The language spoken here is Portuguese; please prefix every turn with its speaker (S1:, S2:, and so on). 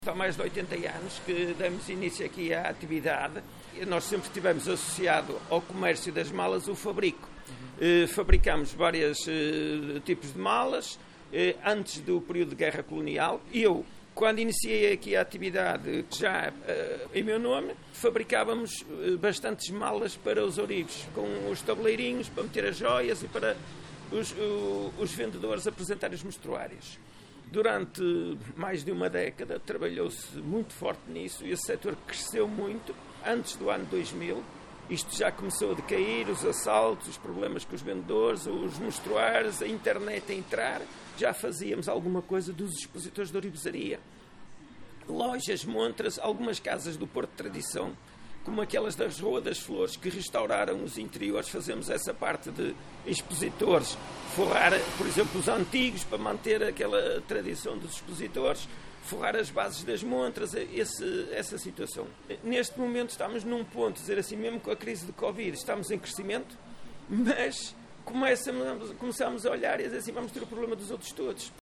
S1: Há mais de 80 anos que damos início aqui à atividade. Nós sempre estivemos associados ao comércio das malas, o fabrico. Fabricamos vários tipos de malas antes do período de guerra colonial. Eu, quando iniciei aqui a atividade, já em meu nome, fabricávamos bastantes malas para os ouribos, com os tabuleirinhos para meter as joias e para os vendedores apresentarem os mostruários. Durante mais de uma década trabalhou-se muito forte nisso e esse setor cresceu muito. Antes do ano 2000, isto já começou a decair, os assaltos, os problemas com os vendedores, os mostruários, a internet a entrar. Já fazíamos alguma coisa dos expositores de ourivesaria. Lojas, montras, algumas casas do Porto de Tradição, como aquelas da Rua das Flores, que restauraram os interiores. Fazemos essa parte de expositores, forrar, por exemplo, os antigos, para manter aquela tradição dos expositores, forrar as bases das montras, essa situação. Neste momento estamos num ponto, dizer assim, mesmo com a crise de Covid, estamos em crescimento, mas começamos a olhar e dizer assim, vamos ter o problema dos outros todos.